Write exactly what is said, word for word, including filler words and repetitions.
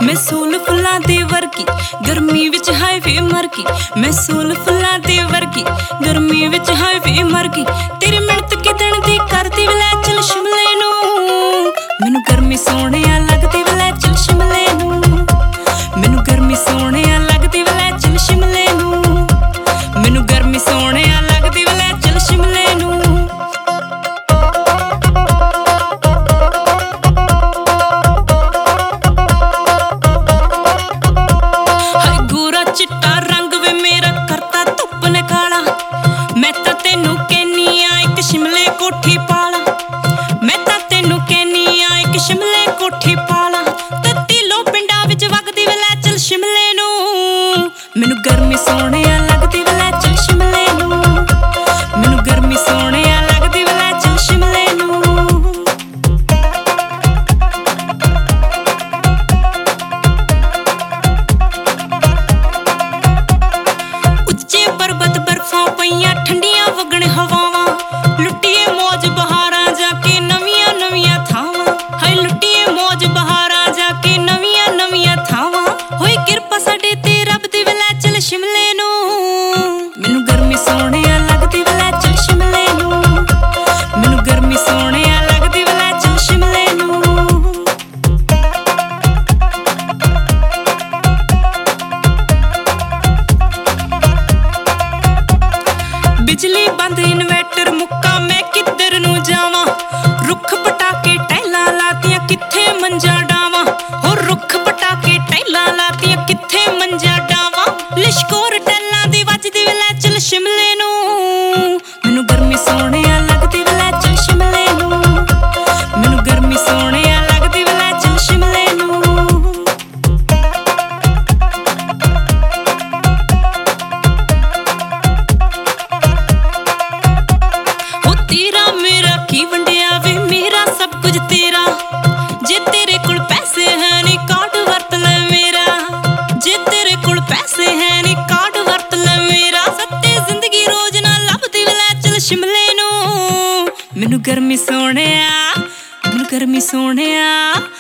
मैं सोल फुल्लां दे वर्गी गर्मी विच हाय वे मर गई। मैं सोल फुल्लां दे वर्गी गर्मी विच हाय वे मर गई। तेरी मिहनत किदण दी करदी वलै चल शिमले नूं। मैनू गर्मी सोहणिया लगदी वलै चल शिमले नूं। मैनू गर्मी सोहणिया लगदी वलै चल शिमले नूं। मैनू गर्मी सोहणिया लगदी वलै चल शिमले नूं। चिट्टा रंग वे मेरा करता धुप ने काला। मैं तां तेनू कहनी आ इक शिमले कोठी पाला। मैं तां तेनू कहनी आ इक शिमले कोठी पाला। तत्ती लो पिंडां विच वगदी वलै चल शिमले नूं। मैनू गर्मी सोहणिया लगदी वलै चल शिमले नूं। मैनू गर्मी सोहणिया लगदी वलै चल शिमले नूं। पर्वत बर्फां पईयां ठंडियां वगण हवावां। लुट्टीए मौज बहारां जाके नवियां नवियां थावां। हाय लुट्टीए मौज बहारां जाके नवियां नवियां थावां। होई किरपा साडे ते रब दी वलै चल शिमले नूं। मैनू गर्मी सोहणिया लगदी वलै चल शिमले नूं। मैनू गर्मी सोहणिया लगदी वलै चल शिमले नूं। बिजली बंद इन्वर्टर मुक्का मैं किधर नूं जावां। रुख पटाके टैलां लातियां कित्थे मंजा डावां। हो रुख पटाके टैलां लातियां कित्थे मंजा डावां। लिशकोर टैलां दी वजदी वलै चल शिमले नूं। मैनू गर्मी सोहणिया लगदी वलै चल शिमले नूं। मैनू गर्मी सोहणिया लगदी वलै चल शिमले नूं। तेरा मेरा की वंडिया वे मेरा सब कुछ तेरा। जे तेरे कोल पैसे है नी कार्ड वरत ले मेरा। जे तेरे कोल पैसे है नी कार्ड वरत ले मेरा। सत्ते जिंदगी रोज ना लभदी वलै चल शिमले नूं। मैनू गर्मी सोहणिया मैनू गर्मी सोहणिया